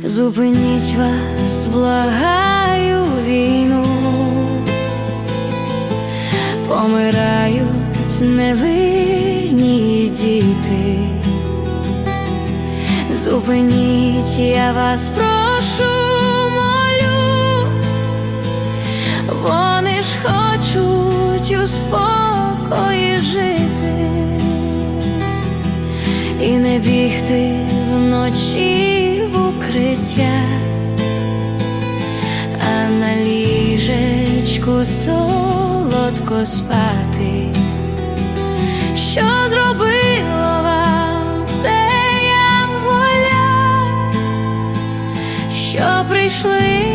Зупиніть вас, благаю, війну, помирають невинні діти. Зупиніть, я вас прошу, молю, вони ж хочуть у спокої жити і не бігти вночі в укриття, а на ліжечку солодко спати. Що зробило вам це янголя, що прийшли